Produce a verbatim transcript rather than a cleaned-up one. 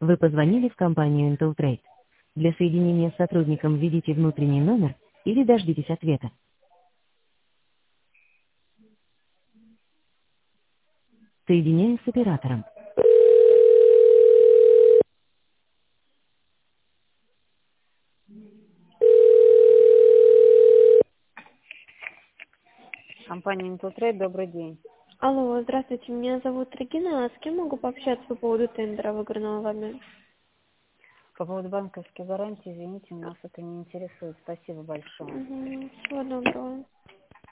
Вы позвонили в компанию Inteltrade. Для соединения с сотрудником введите внутренний номер или дождитесь ответа. Соединяю с оператором. Компания Inteltrade, добрый день. Алло, здравствуйте, меня зовут Регина, а с кем могу пообщаться по поводу тендера, выигранного вами? По поводу банковской гарантии, извините, нас это не интересует. Спасибо большое. Угу, всего доброго.